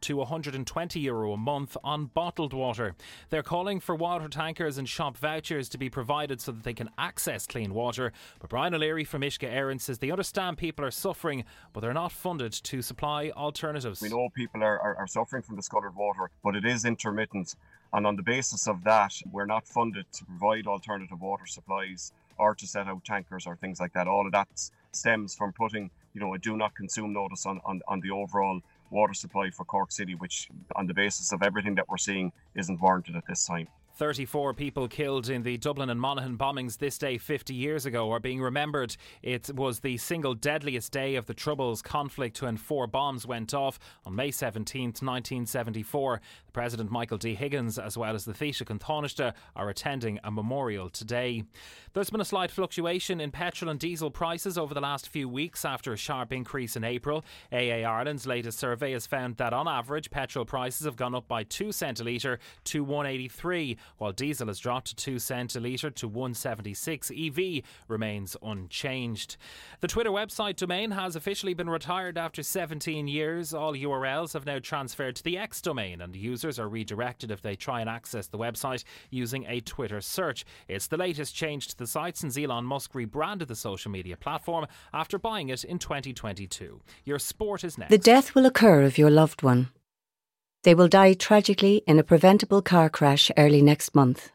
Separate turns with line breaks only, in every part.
to €120 a month on bottled water. They're calling for water tankers and shop vouchers to be provided so that they can access clean water. But Brian O'Leary from Uisce Éireann says they understand people are suffering, but they're not funded to supply alternatives.
We know people are suffering from discoloured water, but it is intermittent. And on the basis of that, we're not funded to provide alternative water supplies or to set out tankers or things like that. All of that stems from putting, a do not consume notice on the overall water supply for Cork City, which on the basis of everything that we're seeing isn't warranted at this time.
34 people killed in the Dublin and Monaghan bombings this day 50 years ago are being remembered. It was the single deadliest day of the Troubles conflict when 4 bombs went off on May 17th, 1974. The President Michael D. Higgins, as well as the Taoiseach and Taoiseach, are attending a memorial today. There's been a slight fluctuation in petrol and diesel prices over the last few weeks after a sharp increase in April. AA Ireland's latest survey has found that on average petrol prices have gone up by 2 cents a litre to 183, while diesel has dropped to 2 cents a litre to 176. EV remains unchanged. The Twitter website domain has officially been retired after 17 years. All URLs have now transferred to the X domain, and users are redirected if they try and access the website using a Twitter search. It's the latest change to the site since Elon Musk rebranded the social media platform after buying it in 2022. Your sport is next.
The death will occur of your loved one. They will die tragically in a preventable car crash early next month.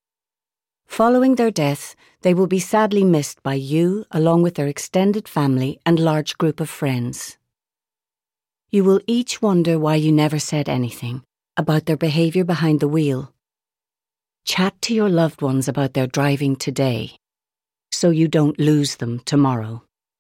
Following their death, they will be sadly missed by you along with their extended family and large group of friends. You will each wonder why you never said anything about their behaviour behind the wheel. Chat to your loved ones about their driving today, so you don't lose them tomorrow.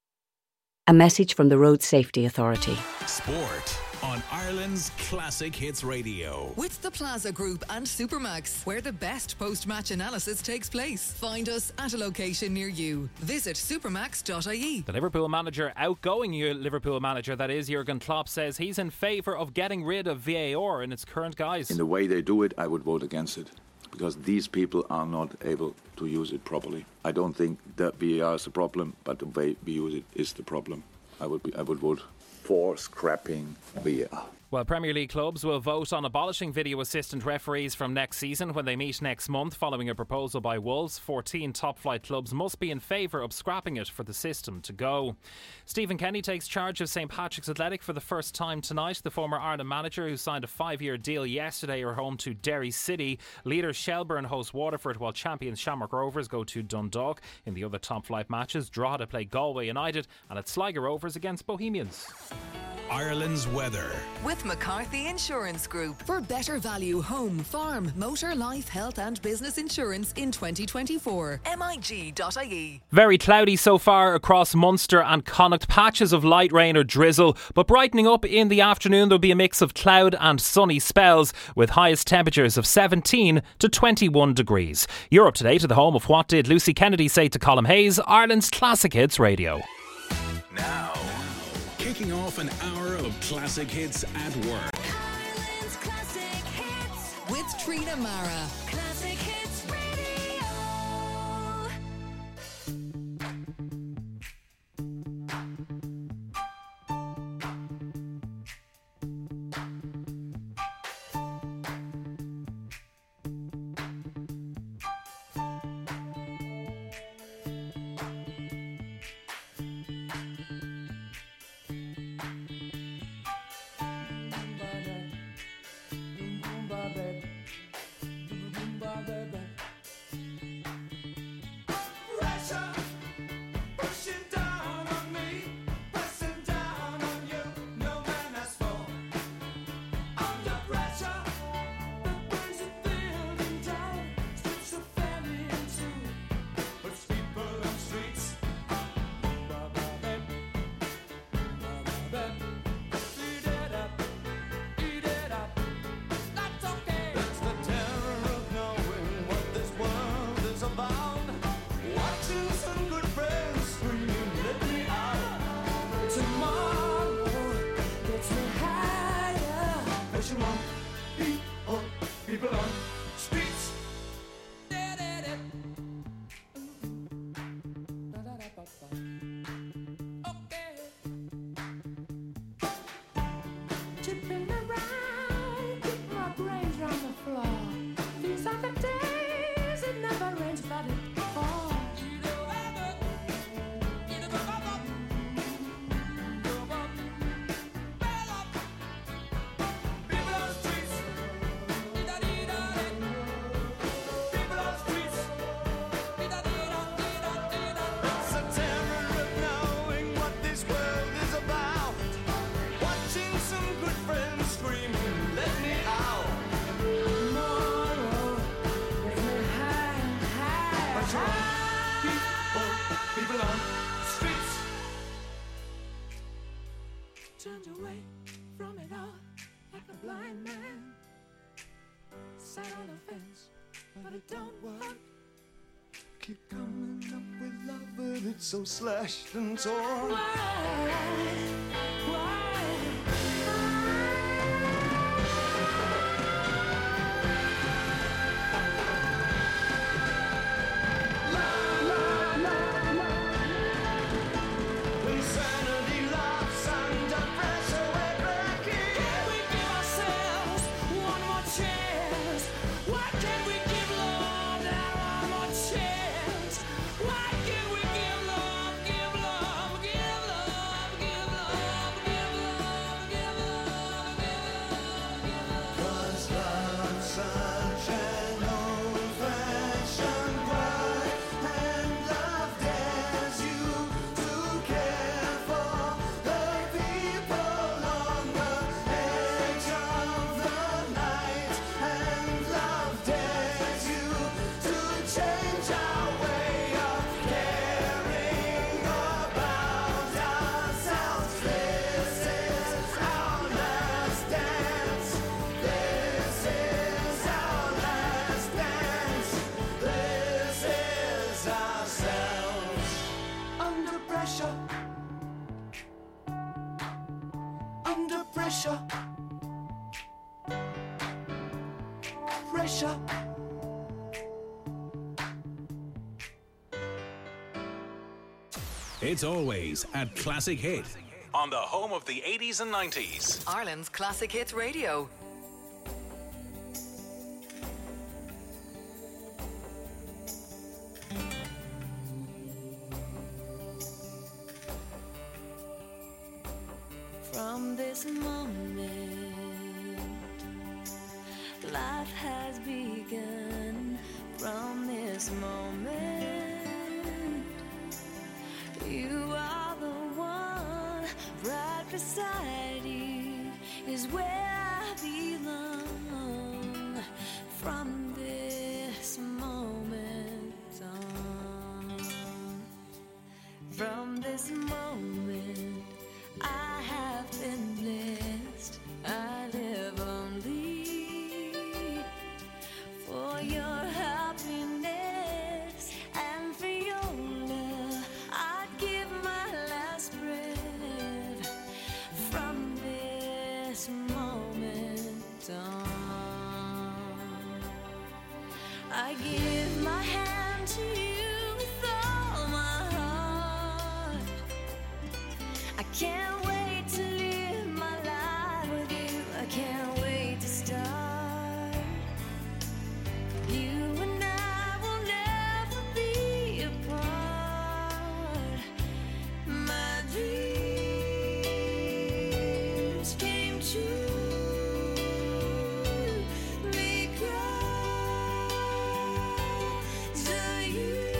A message from the Road Safety Authority.
Sport on Ireland's Classic Hits Radio.
With the Plaza Group and Supermax, where the best post-match analysis takes place. Find us at a location near you. Visit supermax.ie.
The Liverpool manager, outgoing Liverpool manager that is, Jurgen Klopp, says he's in favour of getting rid of VAR in its current guise.
In the way they do it, I would vote against it, because these people are not able to use it properly. I don't think that VAR is the problem, but the way we use it is the problem. I would vote for scrapping VAR.
Well, Premier League clubs will vote on abolishing video assistant referees from next season when they meet next month following a proposal by Wolves. 14 top-flight clubs must be in favour of scrapping it for the system to go. Stephen Kenny takes charge of St Patrick's Athletic for the first time tonight. The former Ireland manager, who signed a 5-year deal yesterday, are home to Derry City. Leaders Shelbourne host Waterford, while champions Shamrock Rovers go to Dundalk. In the other top-flight matches, Drogheda play Galway United, and it's Sligo Rovers against Bohemians.
Ireland's weather.
With McCarthy Insurance Group. For better value home, farm, motor, life, health and business insurance in 2024. MIG.ie.
Very cloudy so far across Munster and Connacht. Patches of light rain or drizzle, but brightening up in the afternoon. There'll be a mix of cloud and sunny spells with highest temperatures of 17 to 21 degrees. You're up to date at the home of What Did Lucy Kennedy Say to Colm Hayes, Ireland's Classic Hits Radio.
Now, kicking off an hour of classic hits at work.
Ireland's Classic Hits. With Trina Mara. Classic Hits Radio.
blind man sat on a fence, but it don't work. Keep coming up with love, but it's so slashed and torn. Why?
It's always at Classic Hit on the home of the 80s and 90s.
Ireland's Classic Hits Radio.
From this moment, life has begun. From this moment, you are the one. Right beside you is where I belong. From this moment on, from this moment, I have been blessed. I live only for your happiness and for your love. I'd give my last breath. From this moment on, I give my hand to you with all my heart. I can't wait to live my life with you. I can't wait to start. You and I will never be apart. My dreams came true because of you.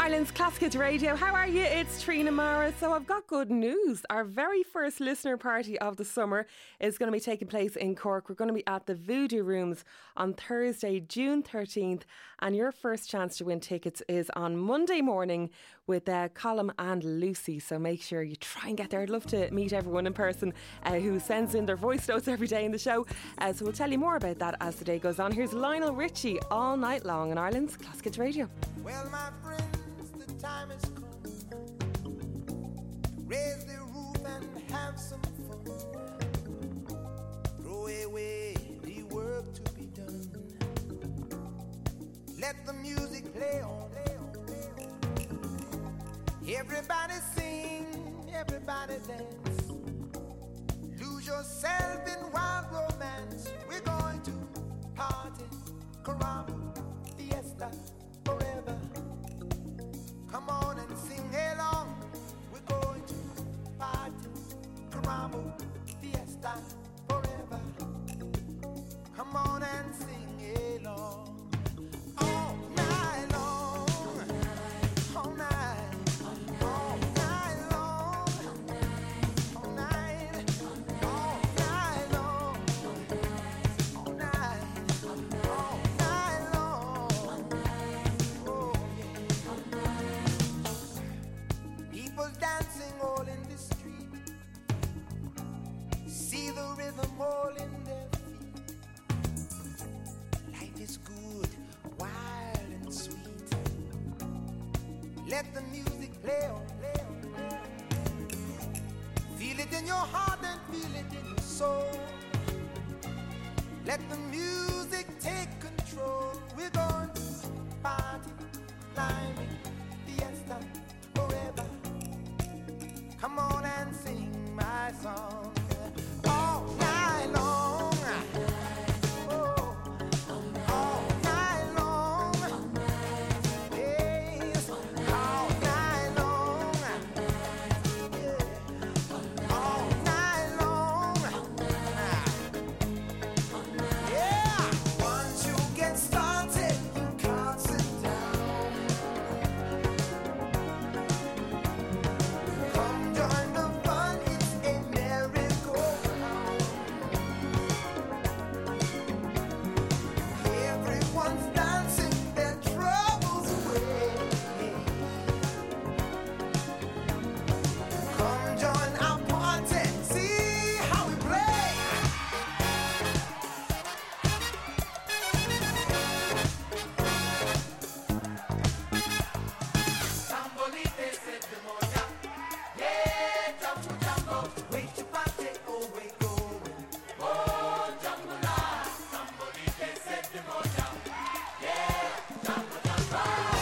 Ireland's Classic Hits Radio. How are you? It's Trina Mara. So I've got good news. Our very first listener party of the summer is going to be taking place in Cork. We're going to be at the Voodoo Rooms on Thursday, June 13th. And your first chance to win tickets is on Monday morning with Colm and Lucy. So make sure you try and get there. I'd love to meet everyone in person who sends in their voice notes every day in the show. So we'll tell you more about that as the day goes on. Here's Lionel Richie, All Night Long on Ireland's Classic Hits Radio.
Well, my friends, the time has come. Raise the roof and have some fun. Throw away the work to be done. Let the music play on. Everybody sing, everybody dance. Lose yourself in wild romance. We're going to party, caramba, fiesta, forever. Come on and sing along. We're going to party, caramba, fiesta, forever. Come on and sing along. All night long, all night. Dancing all in the street, see the rhythm all in their feet. Life is good, wild and sweet. Let the music play on, play on, play on. Feel it in your heart and feel it in your soul. Let the music take control. We're going to party, climbing, fiesta, forever. Come on and sing my song all night long. Oh, all night long. Yes, all night long. Yeah, all night long. Yeah, once you get started, you can't sit down. Come join the fun, it's a merry-go-round. Everyone's dancing their troubles away. Come join our party, see how we play. Sambolite said the moja. Yeah, jumbo, jumbo. Wait your party, oh, wait, going. Oh, jumbo, la. Sambolite said the moja. Yeah, jumbo, jumbo.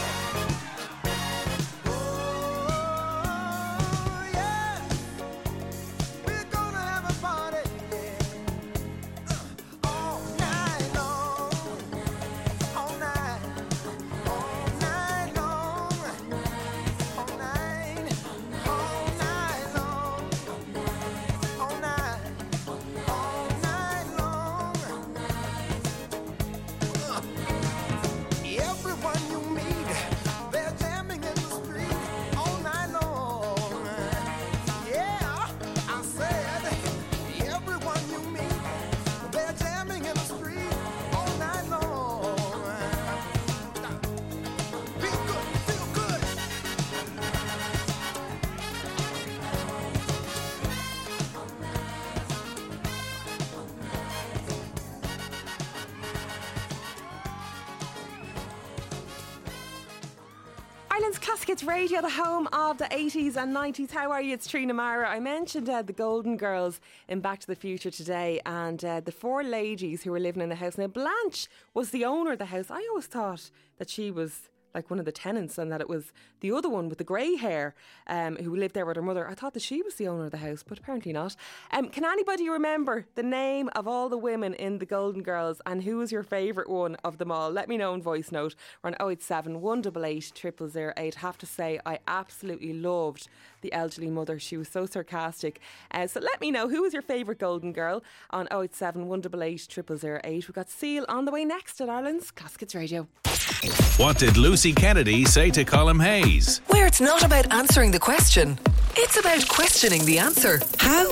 Oh, yeah. We're gonna have a party, yeah. All night long. All night. All night long. All night. All night long. All night. All night long. Everyone you meet, they're jamming in the street all night long. Yeah, I said, everyone you meet, they're jamming in the street all night long. Feel good, feel good.
Ireland's Classic Hits Radio, the home of the 80s and 90s. How are you? It's Trina Mara. I mentioned the Golden Girls in Back to the Future today, and the four ladies who were living in the house. Now, Blanche was the owner of the house. I always thought that she was like one of the tenants and that it was the other one with the grey hair who lived there with her mother. I thought that she was the owner of the house, but apparently not. Can anybody remember the name of all the women in the Golden Girls and who was your favourite one of them all? Let me know in voice note. We're on 087 188 0008. Have to say, I absolutely loved the elderly mother. She was so sarcastic. So let me know, who was your favourite Golden Girl on 087 188 0008. We've got Seal on the way next at Ireland's Classic Hits Radio.
What did Lucy Lucy Kennedy say to Colm Hayes.
Where it's not about answering the question, it's about questioning the answer. How?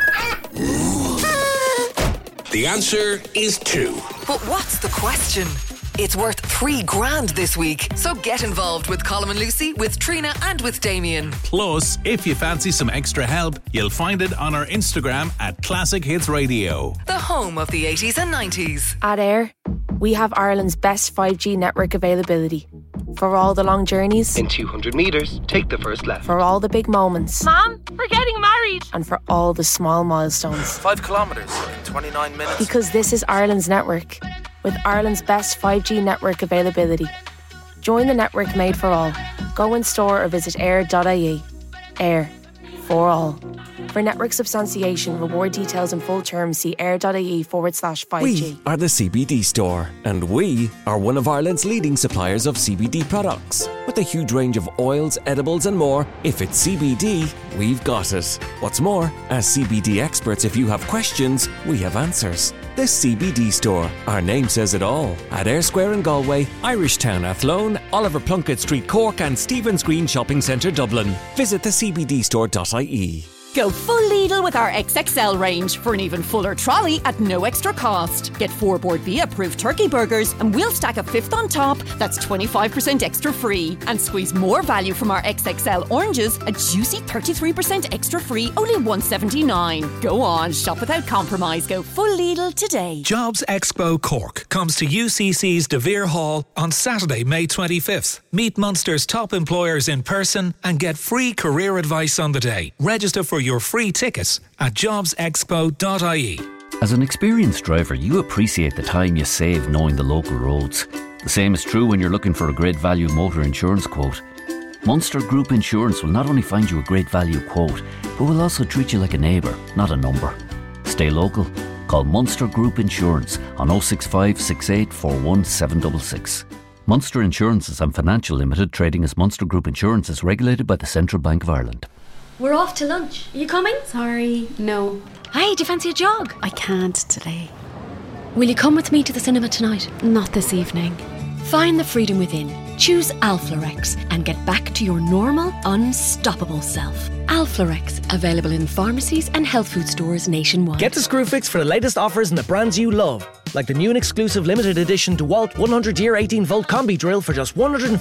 The answer is 2.
But what's the question? It's worth $3,000 this week. So get involved with Colm and Lucy, with Trina and with Damien.
Plus, if you fancy some extra help, you'll find it on our Instagram at Classic Hits Radio.
The home of the 80s and 90s.
At Air, we have Ireland's best 5G network availability. For all the long journeys.
In 200 metres, take the first left.
For all the big moments.
Mom, we're getting married.
And for all the small milestones.
5 kilometres in 29 minutes.
Because this is Ireland's network, with Ireland's best 5G network availability. Join the network made for all. Go in store or visit air.ie. Air. For all. For network substantiation, reward details and full terms, see air.ie/5G.
We are the CBD Store, and we are one of Ireland's leading suppliers of CBD products. With a huge range of oils, edibles and more, if it's CBD, we've got it. What's more, as CBD experts, if you have questions, we have answers. The CBD Store. Our name says it all. At Ayr Square in Galway, Irishtown Athlone, Oliver Plunkett Street Cork and Stephen's Green Shopping Centre Dublin. Visit thecbdstore.ie.
Go full Lidl with our XXL range for an even fuller trolley at no extra cost. Get 4 Board B approved turkey burgers and we'll stack a 5th on top. That's 25% extra free. And squeeze more value from our XXL oranges, a juicy 33% extra free, only $1.79. Go on, shop without compromise. Go full Lidl today.
Jobs Expo Cork comes to UCC's De Vere Hall on Saturday, May 25th. Meet Munster's top employers in person and get free career advice on the day. Register for your free tickets at jobsexpo.ie.
As an experienced driver, you appreciate the time you save knowing the local roads. The same is true when you're looking for a great value motor insurance quote. Munster Group Insurance will not only find you a great value quote, but will also treat you like a neighbour, not a number. Stay local. Call Munster Group Insurance on 065 68 41 766. Munster Insurances and Financial Limited, trading as Munster Group Insurance, is regulated by the Central Bank of Ireland.
We're off to lunch. Are you coming?
Sorry, no.
Hey, do you fancy a jog?
I can't today.
Will you come with me to the cinema tonight?
Not this evening.
Find the freedom within. Choose Alflorex and get back to your normal, unstoppable self. Alflorex, available in pharmacies and health food stores nationwide.
Get to Screwfix for the latest offers and the brands you love. Like the new and exclusive limited edition DeWalt 100-year 18-volt combi drill for just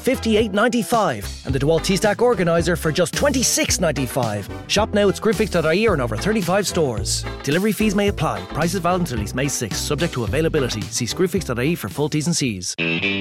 $158.95 and the DeWalt T-Stack organiser for just $26.95. Shop now at screwfix.ie or in over 35 stores. Delivery fees may apply. Prices valid until at least May 6th, subject to availability. See screwfix.ie for full T's and C's.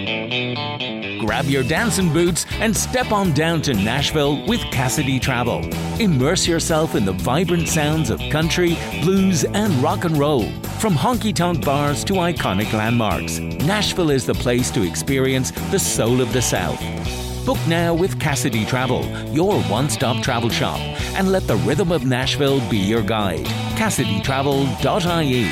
Grab your dancing boots and step on down to Nashville with Cassidy Travel. Immerse yourself in the vibrant sounds of country, blues and rock and roll. From honky-tonk bars to iconic landmarks, Nashville is the place to experience the soul of the South. Book now with Cassidy Travel, your one-stop travel shop, and let the rhythm of Nashville be your guide. CassidyTravel.ie.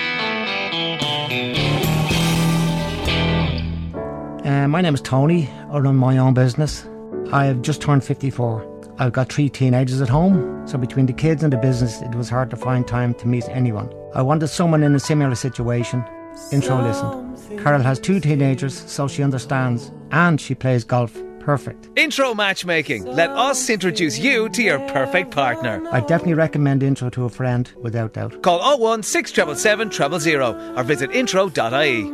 My name is Tony. I run my own business. I have just turned 54. I've got 3 teenagers at home, so between the kids and the business, it was hard to find time to meet anyone. I wanted someone in a similar situation. Intro listened. Carol has 2 teenagers, so she understands, and she plays golf. Perfect.
Intro matchmaking. Let us introduce you to your perfect partner.
I definitely recommend Intro to a friend, without doubt.
Call 01 6777 000 or visit intro.ie.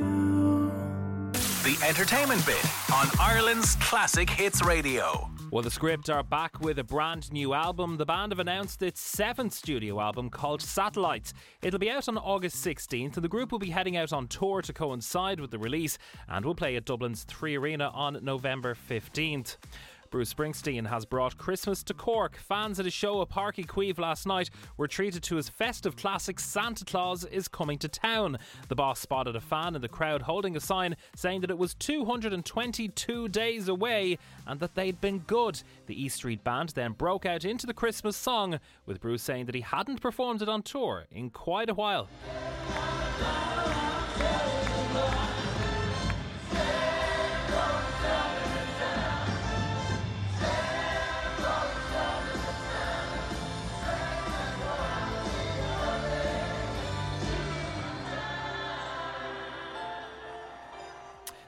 The entertainment bit on Ireland's Classic Hits Radio.
Well, the Script are back with a brand new album. The band have announced its 7th studio album called Satellites. It'll be out on August 16th and the group will be heading out on tour to coincide with the release and will play at Dublin's 3 Arena on November 15th. Bruce Springsteen has brought Christmas to Cork. Fans at a show at Páirc Uí Chaoimh last night were treated to his festive classic Santa Claus is Coming to Town. The boss spotted a fan in the crowd holding a sign saying that it was 222 days away and that they'd been good. The E Street Band then broke out into the Christmas song, with Bruce saying that he hadn't performed it on tour in quite a while.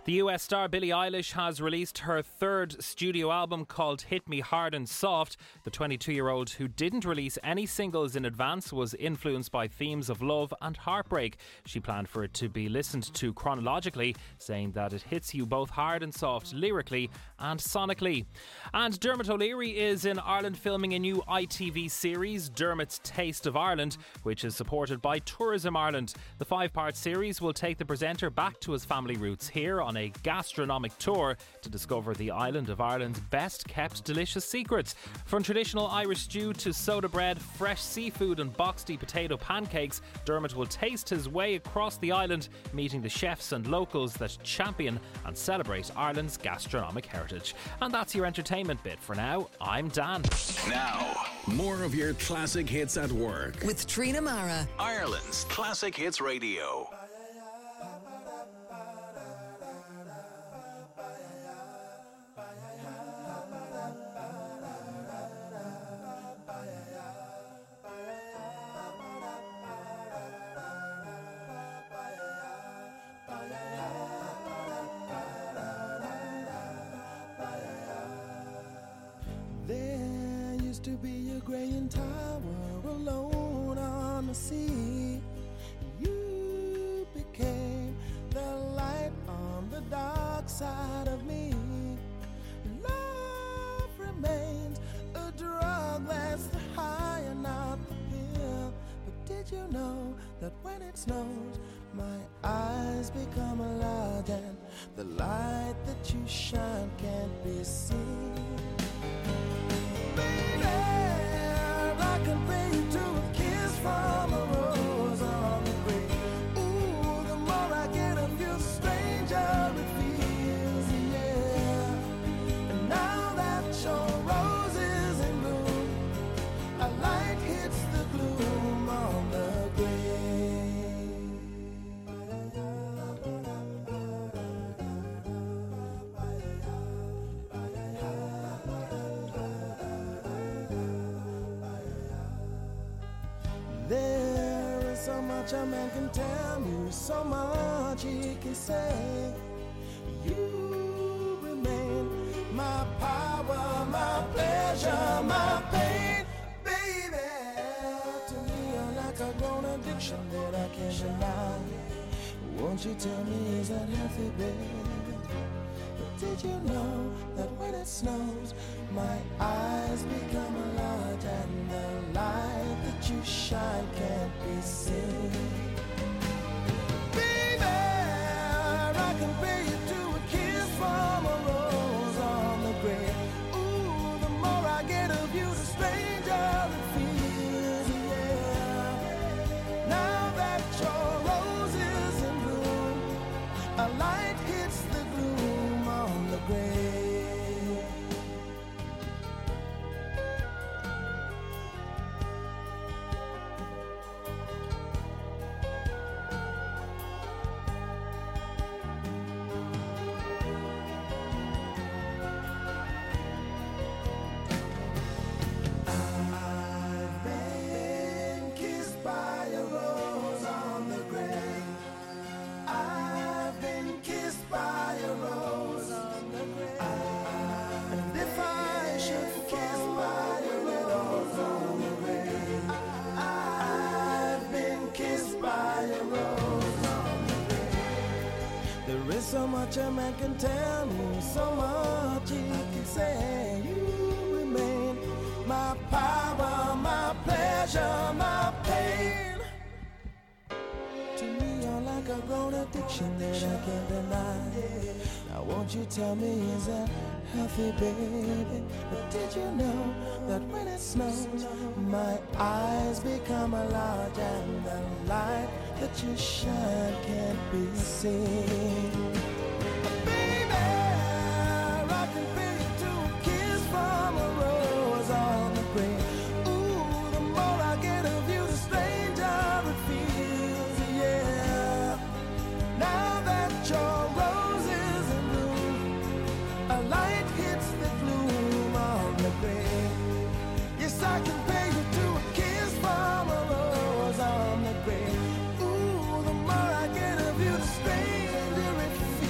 The US star Billie Eilish has released her third studio album called Hit Me Hard and Soft. The 22-year-old, who didn't release any singles in advance, was influenced by themes of love and heartbreak. She planned for it to be listened to chronologically, saying that it hits you both hard and soft lyrically and sonically. And Dermot O'Leary is in Ireland filming a new ITV series, Dermot's Taste of Ireland, which is supported by Tourism Ireland. The 5-part series will take the presenter back to his family roots here on a gastronomic tour to discover the island of Ireland's best kept delicious secrets. From traditional Irish stew to soda bread, fresh seafood and boxty potato pancakes, Dermot will taste his way across the island, meeting the chefs and locals that champion and celebrate Ireland's gastronomic heritage. And that's your entertainment bit for now. I'm Dan.
Now, more of your classic hits at work.
With Trina Mara.
Ireland's Classic Hits Radio.
There used to be a graying tower alone on the sea. You became the light on the dark side of me. Love remains a drug that's the high and not the pill. But did you know that when it snows, my eyes become large and the light that you shine can't be seen? I can pay you to a kiss from a rose on the grave. Ooh, the more I get of you, the stranger it feels, yeah. And now that your rose is in bloom, a light hits the gloom on the grave. There is so much a man can tell you, so much he can say. You remain my power, my pleasure, my pain, baby. To me, you're like a grown addiction that I can't deny. Won't you tell me, is that healthy, baby? But did you know that when it snows, my eyes become large and the light that you shine can't be seen? Baby, I can pay you to a kiss from a rose on the grave. Ooh, the more I get of you, the stranger it feels, yeah. Now that your rose is in bloom, a light hits the gloom on the grave. So much a man can tell me, so much he can say. You remain my power, my pleasure, my pain. To me, you're like a grown addiction that I can't deny. Now won't you tell me, is that healthy, baby? But did you know that when it snows, my eyes become large and the light that you shine can't be seen? Yes, I can pay you to a kiss from a rose on the grave. Ooh, the more I get of you, the stranger it feels.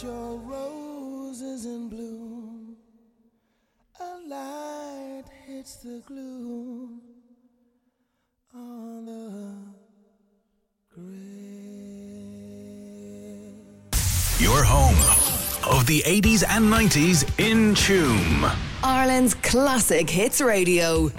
put your roses in bloom. A light hits the gloom on the grave.
Your home of the 80s and 90s in Tuam.
Ireland's classic hits radio.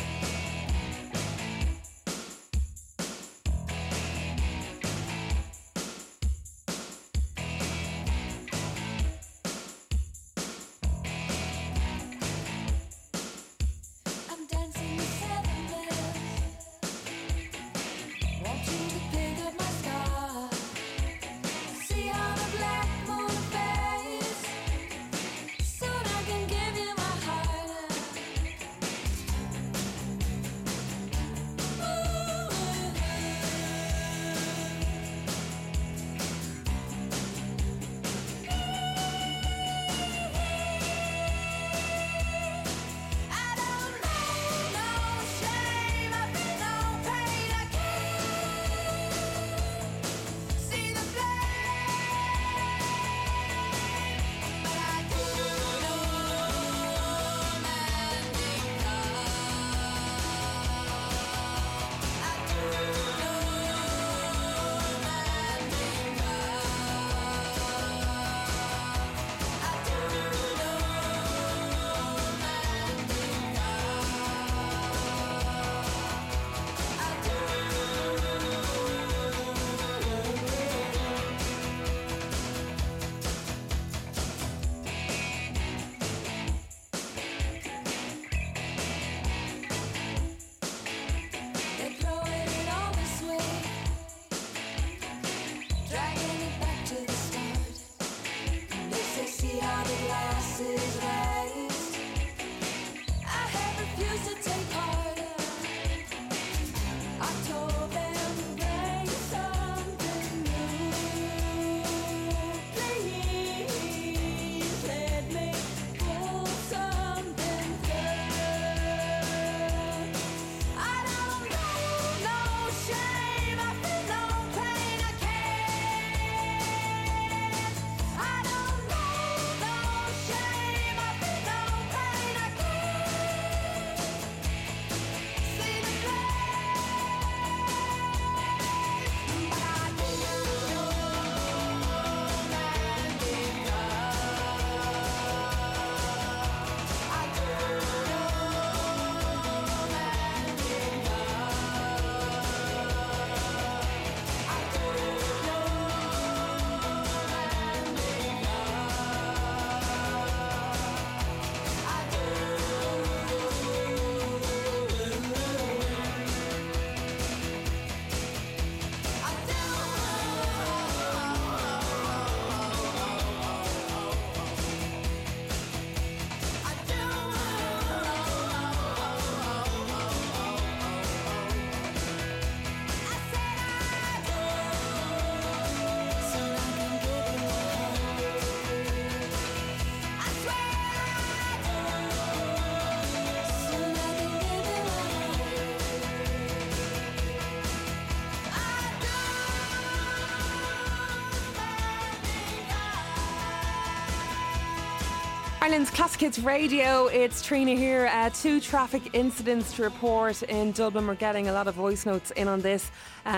Ireland's Classic Hits Radio, it's Trina here. 2 traffic incidents to report in Dublin. We're getting a lot of voice notes in on this.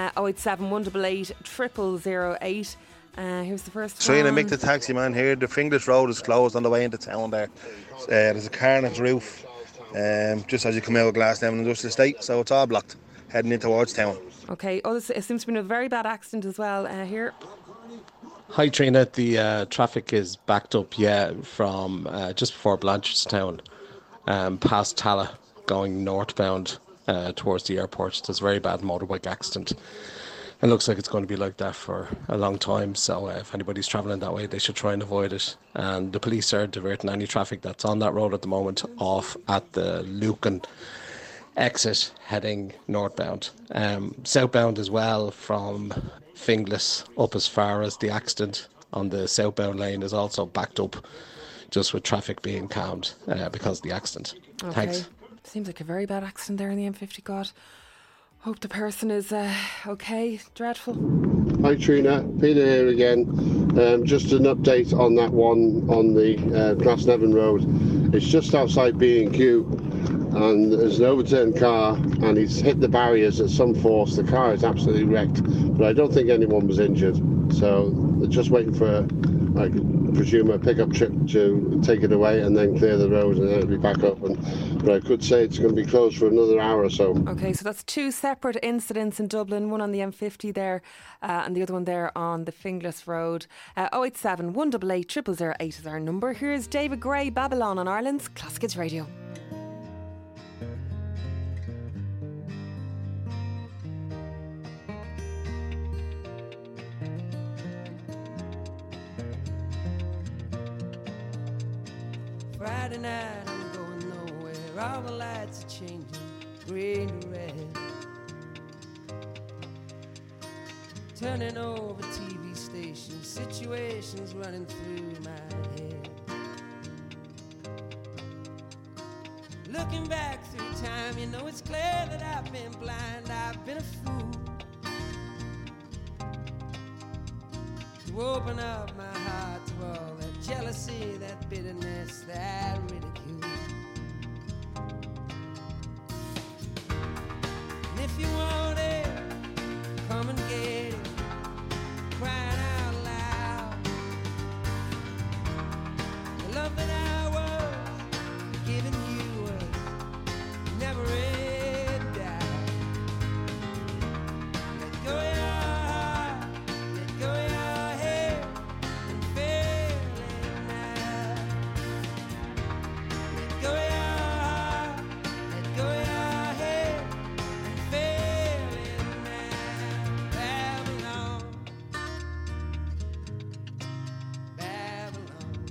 087 188 0008. Here's the first
Trina,
one.
Mick the taxi man here. The Finglas Road is closed on the way into town there. There's a car on its roof just as you come out of Glasnevin Industrial Estate, so it's all blocked heading in towards town.
Okay, it seems to be a very bad accident as well here.
Hi Trina, the traffic is backed up, from just before Blanchardstown, past Tala, going northbound towards the airport. There's a very bad motorbike accident. It looks like it's going to be like that for a long time, so if anybody's travelling that way, they should try and avoid it. And the police are diverting any traffic that's on that road at the moment off at the Lucan exit heading northbound. Southbound as well from Finglas up as far as the accident on the southbound lane is also backed up, just with traffic being calmed because of the accident.
Okay.
Thanks.
Seems like a very bad accident there in the M50. God. Hope the person is okay. Dreadful.
Hi Trina, Peter here again. Just an update on that one on the Glasnevin Road. It's just outside B&Q and there's an overturned car and he's hit the barriers at some force. The car is absolutely wrecked, but I don't think anyone was injured. So they're just waiting for, I presume, a pickup truck to take it away and then clear the road and then it'll be back open. But I could say it's going to be closed for another hour or so.
Okay, so that's two separate incidents in Dublin, one on the M50 there and the other one there on the Finglas Road. 087 188 0008 is our number. Here's David Gray, Babylon on Ireland's Classic Kids Radio.
Friday night, I'm going nowhere. All the lights are changing, green to red. Turning over TV stations, situations running through my head. Looking back through time, you know it's clear that I've been blind, I've been a fool. To open up my heart to all that jealousy, that bitterness, that ridicule. And if you want it, come and get it, crying out loud. The love that I was giving you was never in doubt. Let go of your heart, let go of your head, and feel it now. Let go of your heart, let go of your head, and feel it now. Babylon, Babylon.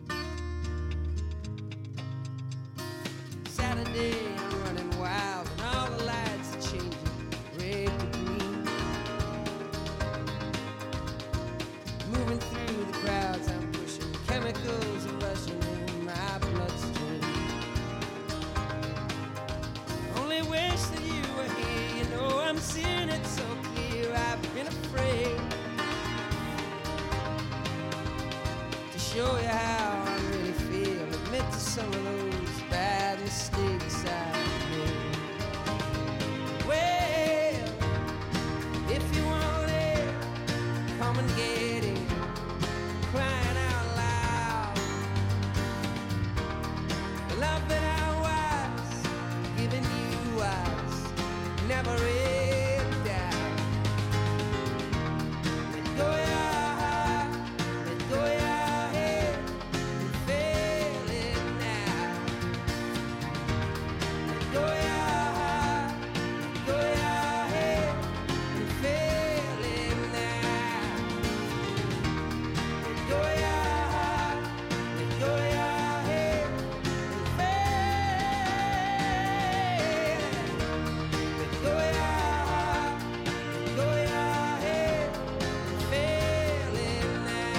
Saturday, I'm running wild, and all the lights are changing red to green. Moving through the crowds, I'm pushing chemicals are rushing in my bloodstream. Only wish that you were here, you know I'm seeing it so clear. I've been afraid to show you how I really feel. Admit to some of those bad mistakes I've made. Well, if you want it, come and get it, crying out loud. The love that I was giving you was never in doubt. Let go of your heart, let go of your head, and feel it now. Let go of your heart, let go of your head, and feel it now. Let go of your heart, let go of your head, and feel it. Let go of your heart, let go of your head, and feel it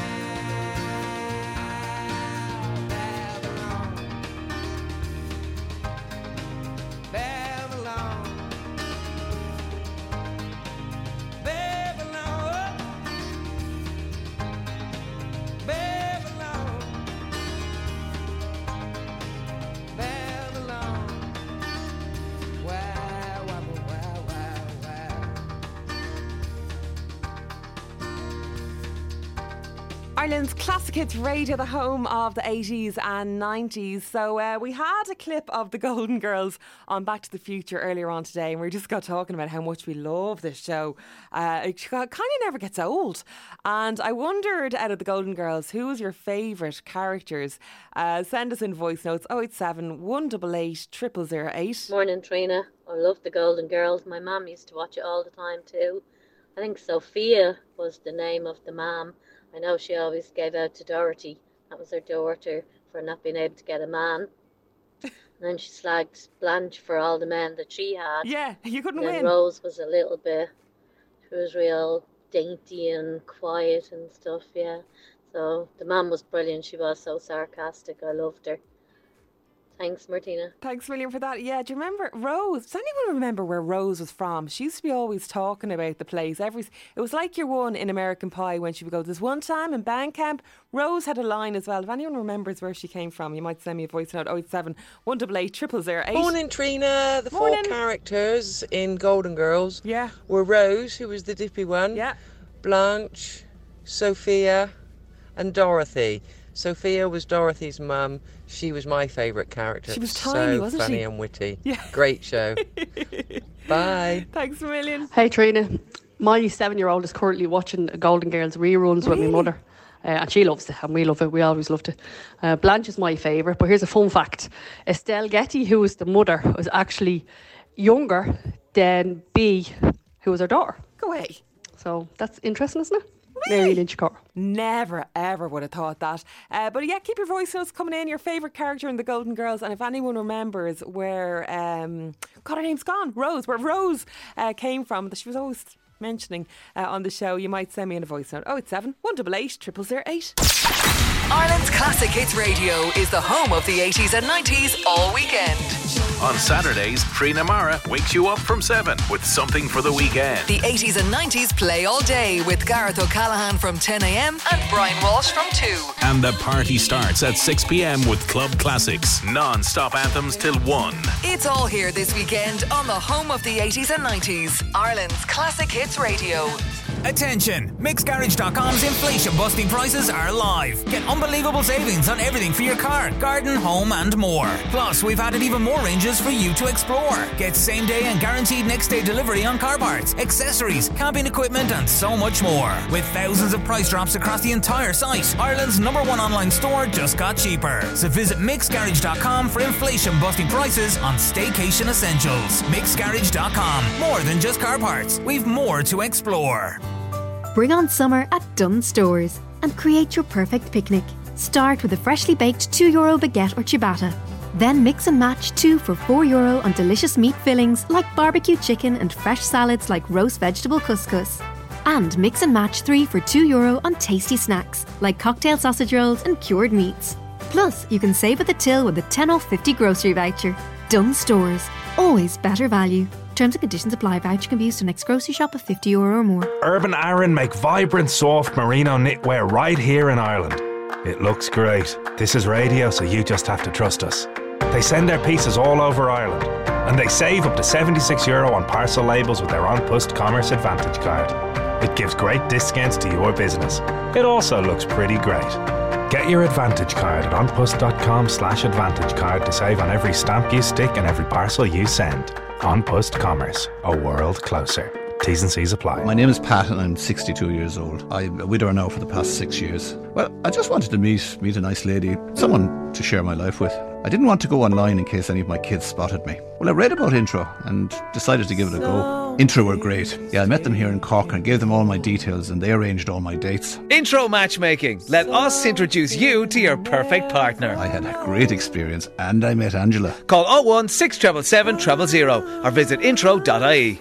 now. Babylon, Babylon, Babylon, Babylon, Babylon. Wow, wow, wow, wow, wow.
Ireland's Classic Hits Radio, the home of the 80s and 90s. So we had a clip of the Golden Girls on Back to the Future earlier on today, and we just got talking about how much we love this show. It kind of never gets old. And I wondered, out of the Golden Girls, who was your favourite characters? Send us in voice notes 087 188 0008.
Morning, Trina. I love the Golden Girls. My mum used to watch it all the time too. I think Sophia was the name of the mum. I know she always gave out to Dorothy. That was her daughter, for not being able to get a man. And then she slagged Blanche for all the men that she had.
Yeah, you couldn't
and then
win.
Rose was a little bit, she was real dainty and quiet and stuff, yeah. So the mum was brilliant. She was so sarcastic. I loved her. Thanks, Martina.
Thanks, William, for that. Yeah, do you remember Rose? Does anyone remember where Rose was from? She used to be always talking about the place. It was like your one in American Pie when she would go, there's one time in Bandcamp. Rose had a line as well. If anyone remembers where she came from, you might send me a voice note, 087 188 0008.
Morning, Trina. The four characters in Golden Girls were Rose, who was the dippy one, Blanche, Sophia and Dorothy. Sophia was Dorothy's mum. She was my favourite character.
She was tiny, wasn't she?
So funny and witty. Yeah. Great show. Bye.
Thanks a million.
Hey Trina, my 7-year-old is currently watching Golden Girls reruns with my mother. And she loves it, and we love it. We always loved it. Blanche is my favourite, but here's a fun fact. Estelle Getty, who was the mother, was actually younger than Bea, who was her daughter.
Go away.
So that's interesting, isn't it? Mary Lynch Carr.
Never ever would have thought that. But yeah, keep your voice notes coming in. Your favourite character in the Golden Girls, and if anyone remembers where God, her name's gone, Rose, where Rose came from, that she was always mentioning on the show, you might send me in a voice note. 087 188 0008.
Ireland's Classic Hits Radio is the home of the 80s and 90s all weekend.
On Saturdays, Trina Mara wakes you up from 7 with something for the weekend.
The 80s and 90s play all day with Gareth O'Callaghan from 10 a.m. and Brian Walsh from 2.
And the party starts at 6 p.m. with Club Classics, non-stop anthems till 1.
It's all here this weekend on the home of the 80s and 90s. Ireland's Classic Hits Radio.
Attention! MixGarage.com's inflation-busting prices are live. Get unbelievable savings on everything for your car, garden, home and more. Plus, we've added even more ranges for you to explore. Get same-day and guaranteed next-day delivery on car parts, accessories, camping equipment and so much more. With thousands of price drops across the entire site, Ireland's #1 online store just got cheaper. So visit MixGarage.com for inflation-busting prices on staycation essentials. MixGarage.com. More than just car parts. We've more to explore.
Bring on summer at Dunnes Stores and create your perfect picnic. Start with a freshly baked €2 baguette or ciabatta. Then mix and match 2 for €4 on delicious meat fillings like barbecue chicken and fresh salads like roast vegetable couscous. And mix and match 3 for €2 on tasty snacks like cocktail sausage rolls and cured meats. Plus, you can save at the till with a 10 off 50 grocery voucher. Dunnes Stores. Always better value. Terms and conditions apply. Voucher can be used to next grocery shop of €50 or more.
Urban Aran make vibrant, soft merino knitwear right here in Ireland. It looks great. This is radio, so you just have to trust us. They send their pieces all over Ireland, and they save up to €76 on parcel labels with their An Post Commerce Advantage card. It gives great discounts to your business. It also looks pretty great. Get your Advantage card at onpost.com/Advantage card to save on every stamp you stick and every parcel you send. On Post Commerce, a world closer. T's and C's apply.
My name is Pat and I'm 62 years old. I'm a widower now for the past 6 years. Well, I just wanted to meet a nice lady, someone to share my life with. I didn't want to go online in case any of my kids spotted me. Well, I read about Intro and decided to give it a go. Intro were great. Yeah, I met them here in Cork and gave them all my details and they arranged all my dates.
Intro matchmaking. Let us introduce you to your perfect partner.
I had a great experience and I met Angela.
Call 01 677 000 or visit intro.ie.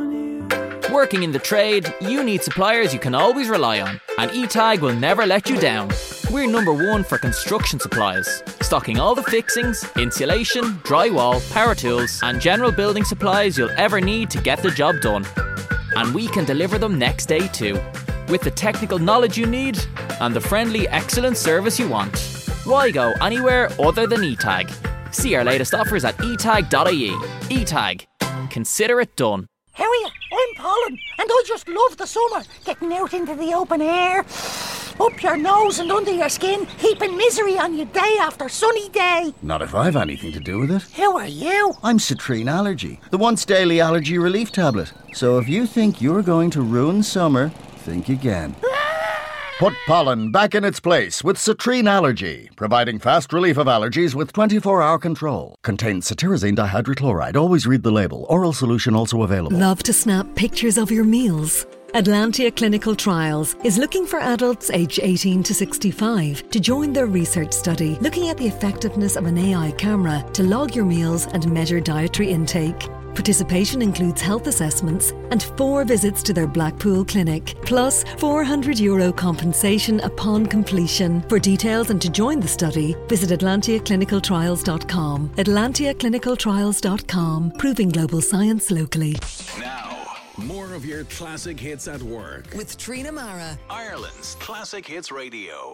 Working in the trade, you need suppliers you can always rely on, and E-Tag will never let you down. We're #1 for construction supplies, stocking all the fixings, insulation, drywall, power tools and general building supplies you'll ever need to get the job done. And we can deliver them next day too, with the technical knowledge you need and the friendly, excellent service you want. Why go anywhere other than E-Tag? See our latest offers at etag.ie. E-Tag. Consider it done.
How are you? I'm Colin, and I just love the summer. Getting out into the open air, up your nose and under your skin, heaping misery on you day after sunny day.
Not if I've anything to do with it.
Who are you?
I'm Citrine Allergy, the once daily allergy relief tablet. So if you think you're going to ruin summer, think again. Put pollen back in its place with Citrine Allergy, providing fast relief of allergies with 24-hour control. Contains cetirizine dihydrochloride. Always read the label. Oral solution also available.
Love to snap pictures of your meals? Atlantia Clinical Trials is looking for adults aged 18 to 65 to join their research study looking at the effectiveness of an AI camera to log your meals and measure dietary intake. Participation includes health assessments and 4 visits to their Blackpool clinic, plus €400 compensation upon completion. For details and to join the study, visit atlantiaclinicaltrials.com. atlantiaclinicaltrials.com, proving global science locally.
Now, more of your classic hits at work.
With Trina Mara.
Ireland's Classic Hits Radio.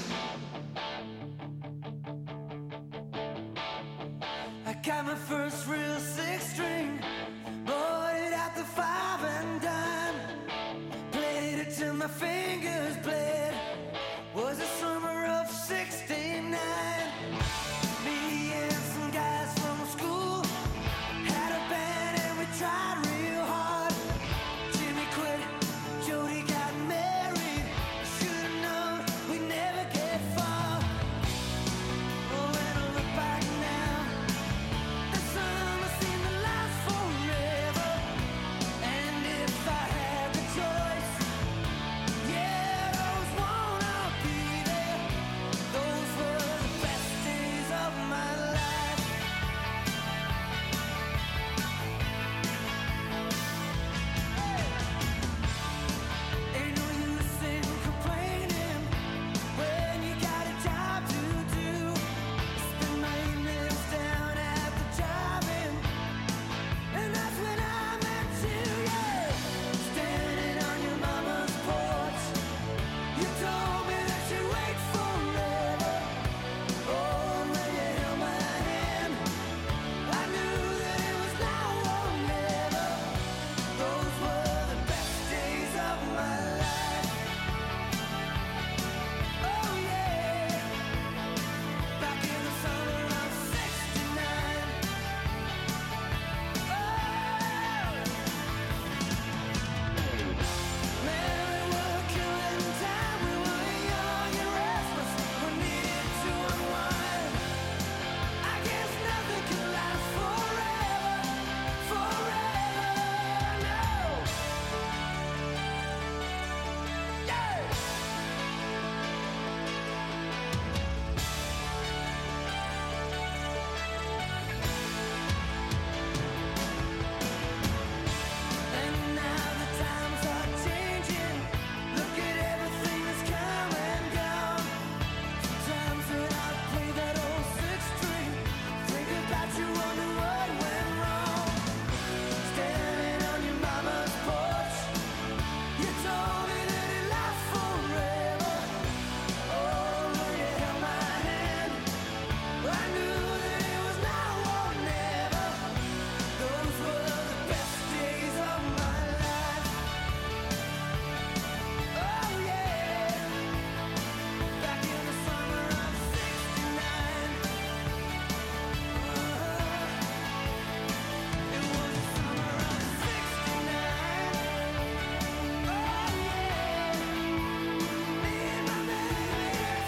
I got my first real 6-string, bought it at the 5 and dime, played it till my fingers bled. Was the summer of '69. Me and some guys from school had a band and we tried real hard. Jimmy quit, Jody got married. Should've known we'd never get far. Oh, when I look back now, the summer seemed to last forever. And if I had the choice, yeah, I'd always wanna be there. Those were the best days of my life. Ain't no use in complaining when you got a job to do. Spend my evenings down at the drive-in, and that's when I met you, yeah. Standing on your mama's porch, you told me that you'd wait forever. Oh, when you held my hand, I knew that it was now or never. Those were the best days of my life. Oh yeah, back in the summer of '69. Man, we were killing time. We were young and restless. We needed to unwind. I guess nothing can last forever, no. Yeah. And now the times are changing. Look at everything that's come and gone. Sometimes when I play that old 6-string, think about you, wonder what went wrong. Standing on your mama's porch, you told me that it lasts forever. Oh, when you held my hand, I knew that it was now or never. Those were the best days of my life. Oh yeah, back in the summer of '69. It was the summer of '69. Oh yeah, me and my baby at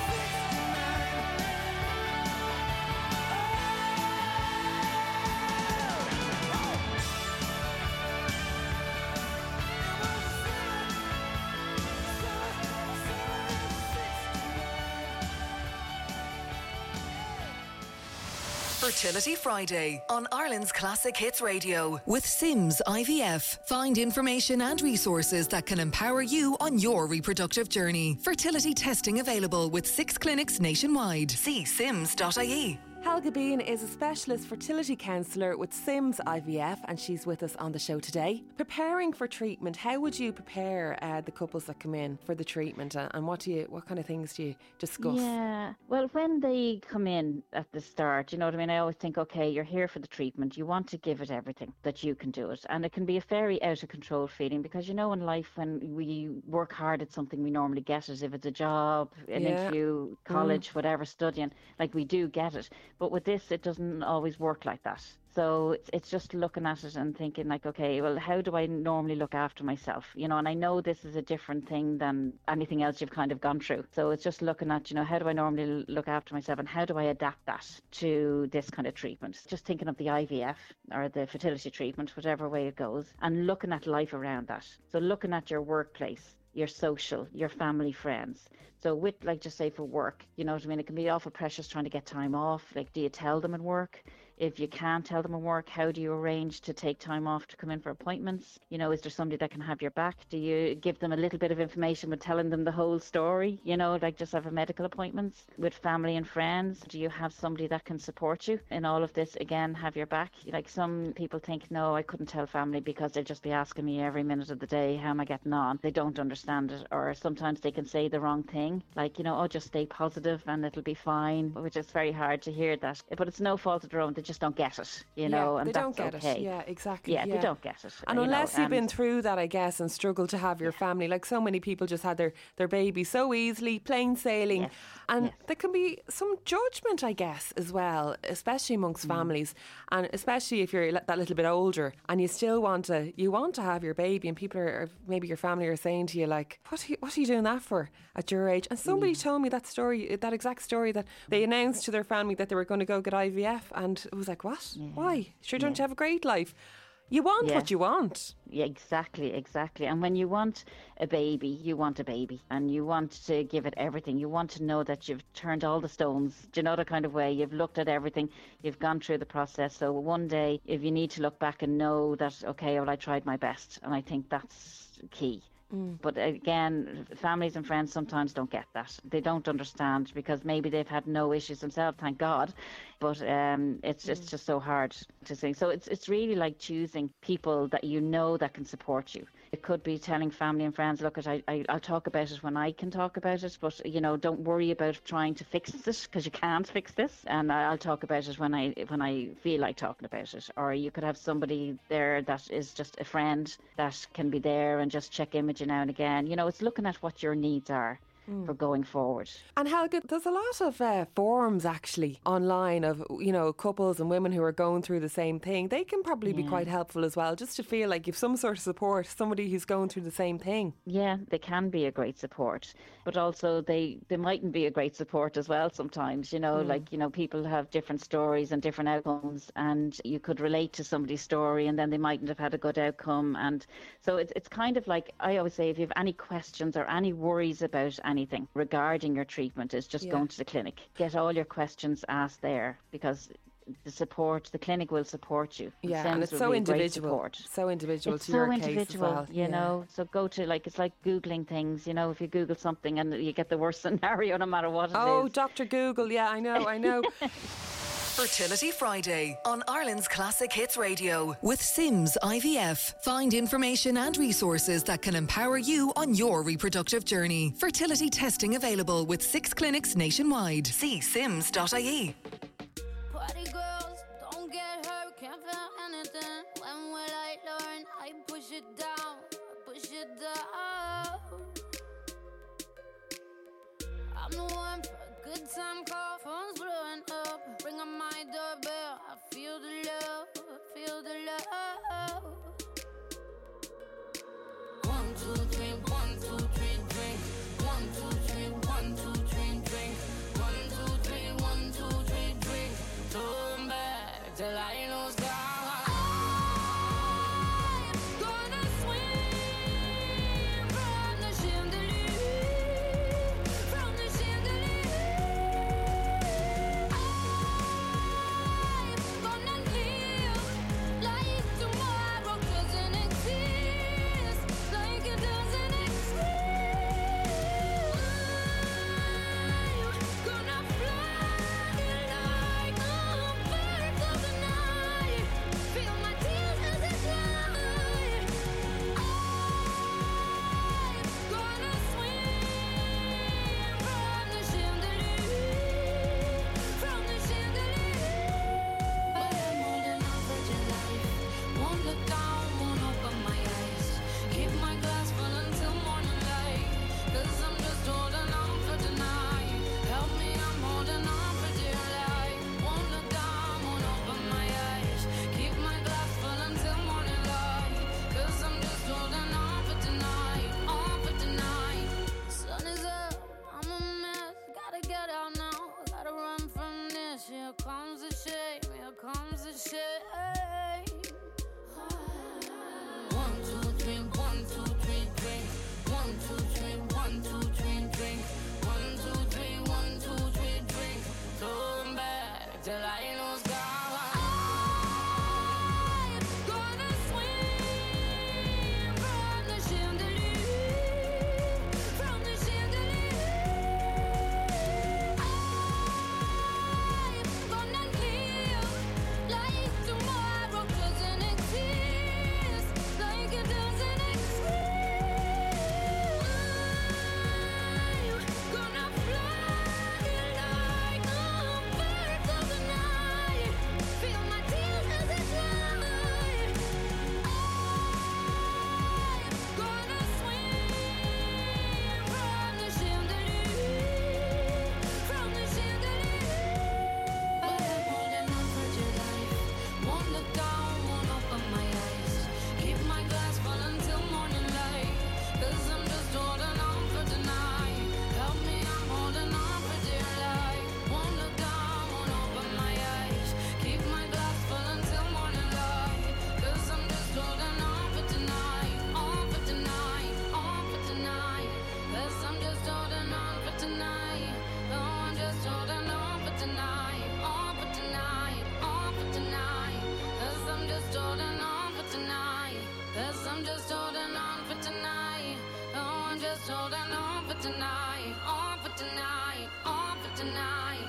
Fertility Friday on Ireland's Classic Hits Radio with Sims IVF. Find information and resources that can empower you on your reproductive journey. Fertility testing available with 6 clinics nationwide. See sims.ie.
Helga Bean is a specialist fertility counsellor with Sims IVF, and she's with us on the show today. Preparing for treatment, how would you prepare the couples that come in for the treatment, and what kind of things do you discuss?
Yeah, well, when they come in at the start, you know what I mean, I always think, okay, you're here for the treatment, you want to give it everything that you can do it, and it can be a very out of control feeling, because you know in life when we work hard at something, we normally get it. If it's a job, an interview, college, whatever, studying, like we do get it. But with this, it doesn't always work like that. So it's just looking at it and thinking like, okay, well, how do I normally look after myself? You know, and I know this is a different thing than anything else you've kind of gone through. So it's just looking at, you know, how do I normally look after myself, and how do I adapt that to this kind of treatment? Just thinking of the IVF or the fertility treatment, whatever way it goes, and looking at life around that. So looking at your workplace, your social, your family, friends. So with, like, just say for work, you know what I mean, it can be awful precious trying to get time off. Like, do you tell them at work? If you can't tell them in work, how do you arrange to take time off to come in for appointments? You know, is there somebody that can have your back? Do you give them a little bit of information with telling them the whole story? You know, like just have a medical appointments with family and friends. Do you have somebody that can support you in all of this? Again, have your back. Like some people think, no, I couldn't tell family because they'll just be asking me every minute of the day, how am I getting on? They don't understand it. Or sometimes they can say the wrong thing, like, you know, oh, just stay positive and it'll be fine, which is very hard to hear that. But it's no fault of their own. They just don't get it, you know, and
they
that's
don't get
okay.
it. Yeah, exactly.
Yeah, they don't get it.
And unless you've been through that, I guess, and struggled to have your family, like so many people just had their baby so easily, plain sailing. And there can be some judgment, I guess, as well, especially amongst families, and especially if you're that little bit older and you still want to have your baby, and people are, maybe your family are saying to you, like, what are you doing that for at your age? And somebody told me that exact story, that they announced to their family that they were going to go get IVF, and it was like, what? Why? Sure, don't you have a great life? You want what you want.
Yeah, exactly. And when you want a baby, you want a baby, and you want to give it everything. You want to know that you've turned all the stones, do you know, the kind of way. You've looked at everything, you've gone through the process. So one day, if you need to look back and know that, okay, well, I tried my best, and I think that's key. But again, families and friends sometimes don't get that. They don't understand because maybe they've had no issues themselves, thank God. But it's just so hard to say. So it's really like choosing people that you know that can support you. It could be telling family and friends, look, I'll talk about it when I can talk about it, but, you know, don't worry about trying to fix this because you can't fix this, and I'll talk about it when I feel like talking about it. Or you could have somebody there that is just a friend that can be there and just check in with you now and again. You know, it's looking at what your needs are for going forward.
And Helga, there's a lot of forums actually online of, you know, couples and women who are going through the same thing. They can probably be quite helpful as well, just to feel like you've some sort of support, somebody who's going through the same thing.
Yeah, they can be a great support, but also they mightn't be a great support as well sometimes, you know, like, you know, people have different stories and different outcomes, and you could relate to somebody's story and then they mightn't have had a good outcome. And so it's kind of like, I always say, if you have any questions or any worries about anything regarding your treatment, is just going to the clinic. Get all your questions asked there, because the clinic will support you.
Yeah, and it's so individual. So individual
it's
to
so
your
individual,
case as well.
You know. So go to, like, it's like Googling things, you know, if you Google something and you get the worst scenario no matter what it is.
Oh, Dr. Google, yeah, I know.
Fertility Friday on Ireland's Classic Hits Radio with Sims IVF. Find information and resources that can empower you on your reproductive journey. Fertility testing available with 6 clinics nationwide. See sims.ie.
Party girls, don't get hurt, can't feel anything. When will I learn? I push it down, I'm the one for a good time call, phone's blowing up. Ring on my doorbell, I feel the love, feel the love. 1, 2, 3, 1, 2, 3, drink. 1, 2, 3, 1, 2, 3, drink. 1, 2, 3, 1, 2, 3, drink. Turn back till I lose God. Here comes the shame, here comes the shame. 1, 2, 3, 1, 2, 3, drink. 1, 2, 3, 1, 2, for tonight, on for tonight, on for tonight.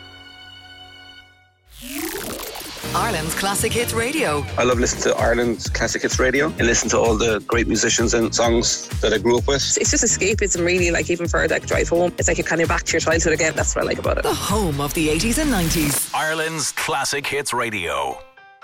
Ireland's Classic Hits Radio.
I love listening to Ireland's Classic Hits Radio and listen to all the great musicians and songs that I grew up with.
It's just escapism, really, like even for like drive home. It's like you're kind of back to your childhood again. That's what I like about it.
The home of the 80s and 90s.
Ireland's Classic Hits Radio.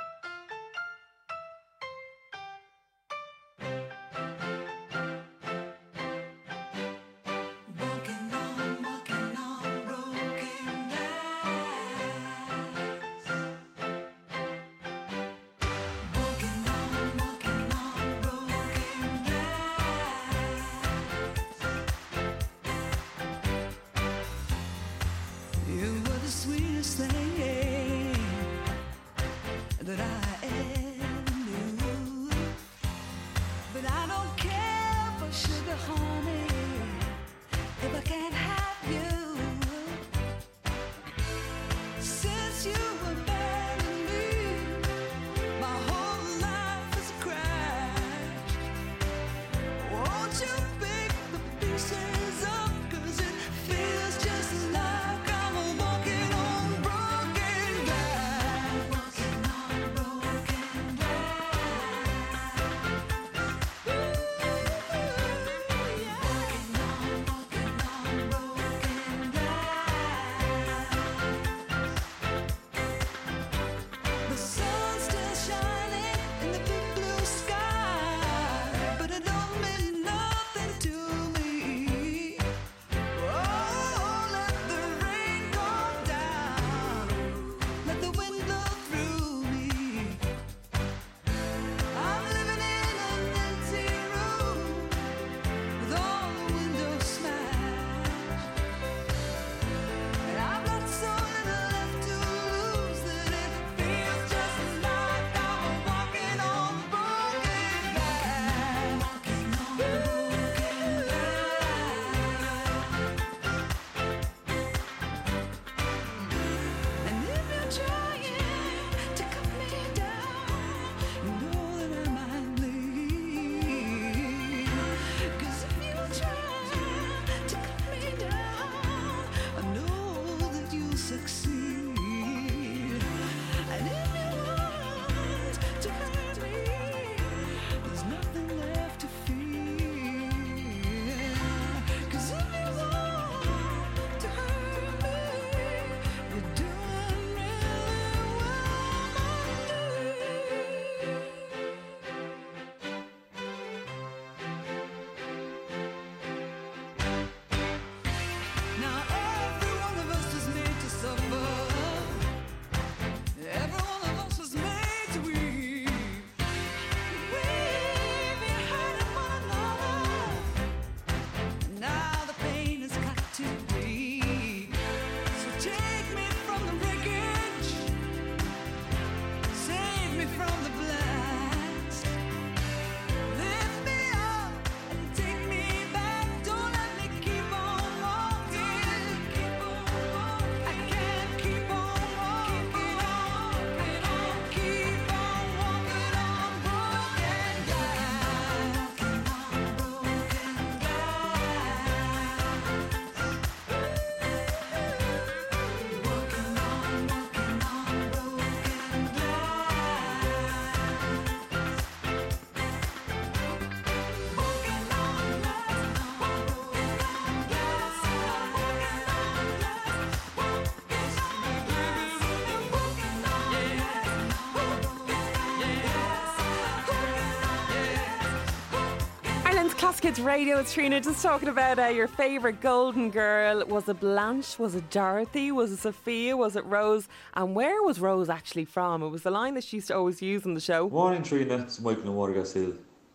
Classic Hits Radio, it's Trina just talking about your favourite Golden Girl. Was it Blanche? Was it Dorothy? Was it Sophia? Was it Rose? And where was Rose actually from? It was the line that she used to always use on the show.
Morning Trina, it's Michael in Watergas Hill.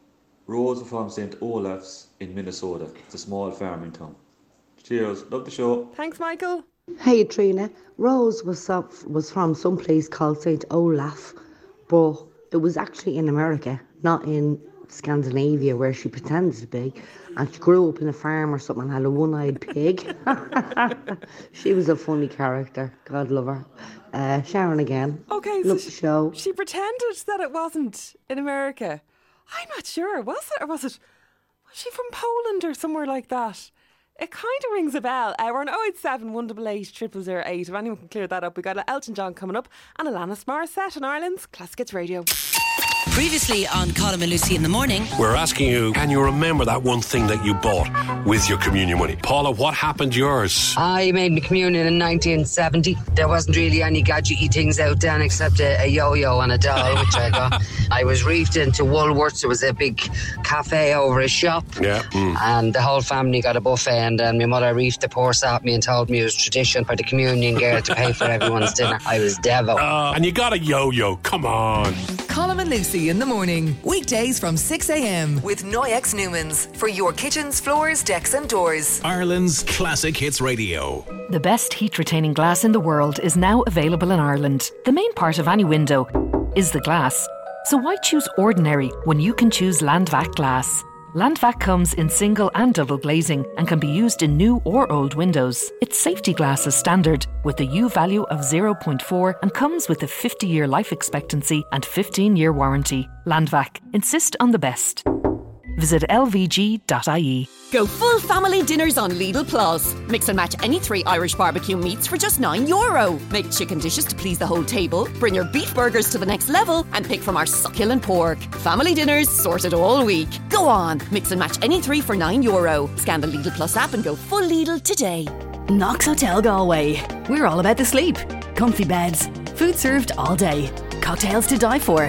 Rose was from St. Olaf's in Minnesota. It's a small farming town. Cheers, love the show.
Thanks Michael.
Hey Trina, Rose was from some place called St. Olaf, but it was actually in America, not in Scandinavia where she pretends to be, and she grew up in a farm or something and had a one-eyed pig. She was a funny character, God love her. Sharon again.
Okay,
love
so
the show.
She pretended that it wasn't in America. I'm not sure, was it? Or was she from Poland or somewhere like that? It kind of rings a bell. We're on 087 188 0008. If anyone can clear that up, we got Elton John coming up and Alanis Morissette on Ireland's Classic Hits Radio.
Previously on Colin and Lucy in the morning.
We're asking you, can you remember that one thing that you bought with your communion money? Paula, what happened to yours?
I made my communion in 1970. There wasn't really any gadgety things out then except a yo-yo and a doll, which I got. I was reefed into Woolworths. There was a big cafe over a shop.
Yeah.
And the whole family got a buffet, and then my mother reefed the purse at me and told me it was tradition for the communion girl to pay for everyone's dinner. I was devil.
And you got a yo-yo. Come on.
Colin and Lucy in the morning. Weekdays from 6 a.m. with Noyex Newmans for your kitchens, floors, decks and doors.
Ireland's Classic Hits Radio.
The best heat-retaining glass in the world is now available in Ireland. The main part of any window is the glass. So why choose ordinary when you can choose Landvac glass? Landvac comes in single and double glazing and can be used in new or old windows. Its safety glass is standard with a U value of 0.4 and comes with a 50-year life expectancy and 15-year warranty. Landvac. Insist on the best. Visit lvg.ie.
Go full family dinners on Lidl Plus. Mix and match any 3 Irish barbecue meats for just €9. Make chicken dishes to please the whole table. Bring your beef burgers to the next level and pick from our succulent pork. Family dinners sorted all week. Go on, mix and match any 3 for €9. Scan the Lidl Plus app and go full Lidl today.
Knox Hotel Galway. We're all about the sleep. Comfy beds, food served all day, cocktails to die for.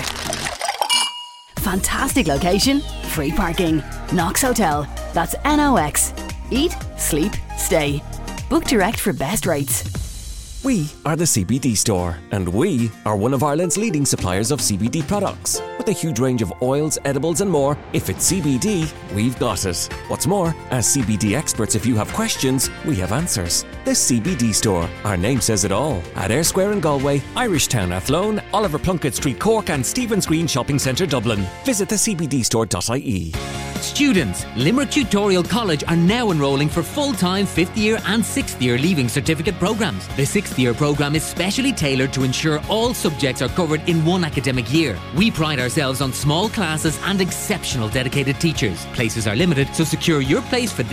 Fantastic location, free parking. Knox Hotel. That's NOX. Eat, sleep, stay. Book direct for best rates.
We are the CBD Store, and we are one of Ireland's leading suppliers of CBD products. With a huge range of oils, edibles and more, if it's CBD, we've got it. What's more, as CBD experts, if you have questions, we have answers. The CBD Store. Our name says it all. At Ayr Square in Galway, Irish Town Athlone, Oliver Plunkett Street Cork and Stephen's Green Shopping Centre Dublin. Visit thecbdstore.ie.
Students, Limerick Tutorial College are now enrolling for full-time 5th year and 6th year Leaving Certificate programmes. The 6th year programme is specially tailored to ensure all subjects are covered in one academic year. We pride ourselves on small classes and exceptional dedicated teachers. Places are limited, so secure your place for